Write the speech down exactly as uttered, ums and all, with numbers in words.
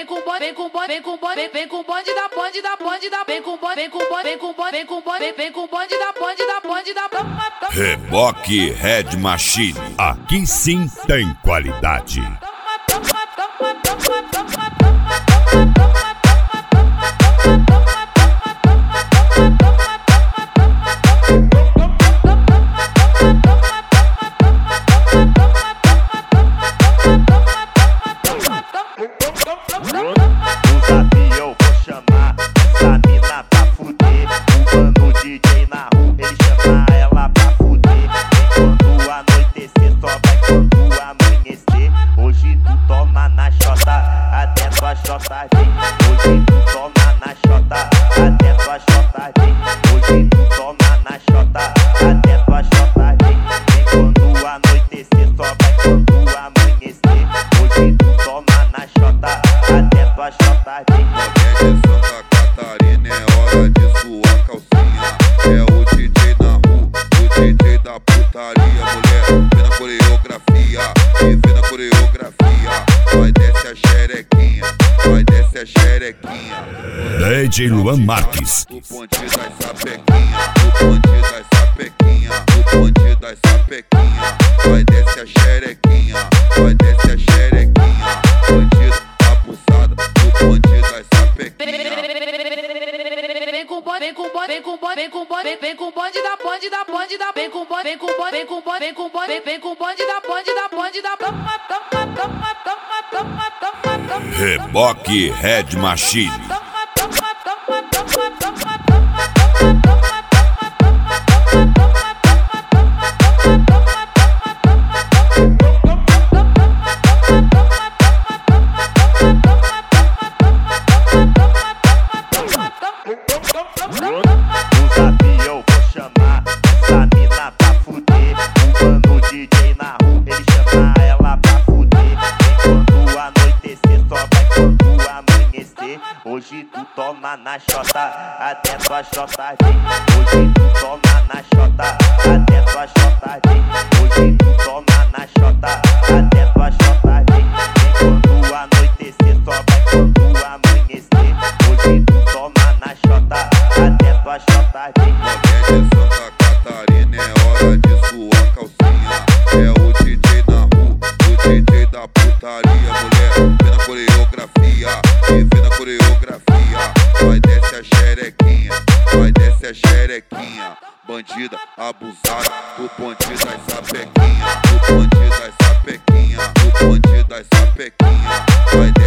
vem com bonde, vem com bonde, vem com bonde, vem com bonde da bonde da bonde da, vem com bonde, vem com bonde, vem com bonde, vem com bonde, vem com bonde da bonde da bonde da. Reboque Red Machine, aqui sim tem qualidade. Hoje tu toma na chota, até tua chota vem. Hoje tu toma na chota, até tua chota vem. Vem quando anoitecer, só vai quando amanhecer. Hoje tu toma na chota, até tua chota vem. Qualquer de Santa Catarina é hora de suar calcinha. É o D J na rua, o D J da putaria. Mulher, vê na coreografia, e vê na coreografia. Vai desce a xerequinha, vai desce a xerequinha. D J Luan Marques. O bonde das sapequinha, o bonde das sapequinha, o bonde das sapequinha. Vai desce a xerequinha, vai desce a xerequinha. Bandido, abusada, o bonde das sapequinha. Vem com bonde, vem com bonde, vem com bonde, vem com bonde, vem com bonde da bonde da bonde da, vem com bonde, vem com bonde, vem com bonde, vem com bonde, vem com bonde da bonde da bonde da. Reboque Red Machine. Os avião vou chamar essa mina pra fuder. O mano D J na rua, ele chama ela pra fuder. Vem quando anoitecer, só vai quando amanhecer. Hoje tu toma na chota, até tua chota vem. Hoje tu toma na chota, até tua chota vem. Hoje tu toma na chota, até tua chota vem. Vem quando anoitecer, só vai quando amanhecer. Hoje tu toma na chota, até tua chota vem. Qualquer de Santa Catarina é hora de suar calcinha. É o D J na rua, o D J da putaria. Mulher, vê na coreografia, e vê na coreografia. Vai desce a xerequinha, vai desce a xerequinha. Bandida, abusada, o bonde das sapequinha, o bonde das sapequinha, o bonde das sapequinha. Vai